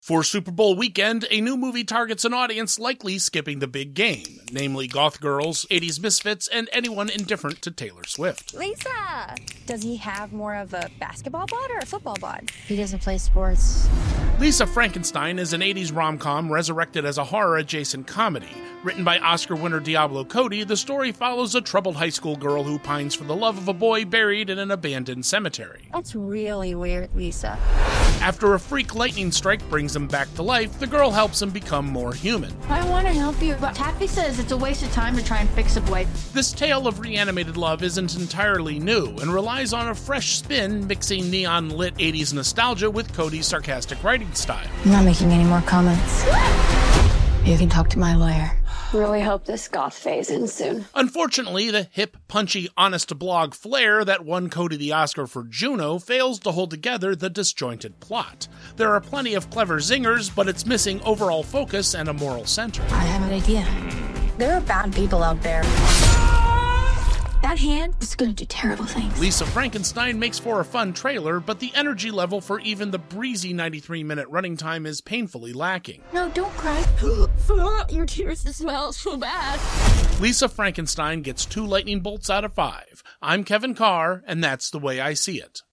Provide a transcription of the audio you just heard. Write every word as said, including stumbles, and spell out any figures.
For Super Bowl weekend, a new movie targets an audience likely skipping the big game, namely goth girls, eighties misfits, and anyone indifferent to Taylor Swift. Lisa! Does he have more of a basketball bod or a football bod? He doesn't play sports. Lisa Frankenstein is an eighties rom-com resurrected as a horror-adjacent comedy. Written by Oscar winner Diablo Cody, the story follows a troubled high school girl who pines for the love of a boy buried in an abandoned cemetery. That's really weird, Lisa. After a freak lightning strike brings him back to life, the girl helps him become more human. I want to help you, but Taffy says it's a waste of time to try and fix a boy. This tale of reanimated love isn't entirely new and relies on a fresh spin, mixing neon-lit eighties nostalgia with Cody's sarcastic writing style. I'm not making any more comments. You can talk to my lawyer. Really hope this goth phase ends soon. Unfortunately, the hip, punchy, honest-to-blog flair that won Cody the Oscar for Juno fails to hold together the disjointed plot. There are plenty of clever zingers, but it's missing overall focus and a moral center. I have an idea. There are bad people out there. That hand is going to do terrible things. Lisa Frankenstein makes for a fun trailer, but the energy level for even the breezy ninety-three minute running time is painfully lacking. No, don't cry. Your tears smell so bad. Lisa Frankenstein gets two lightning bolts out of five. I'm Kevin Carr, and that's the way I see it.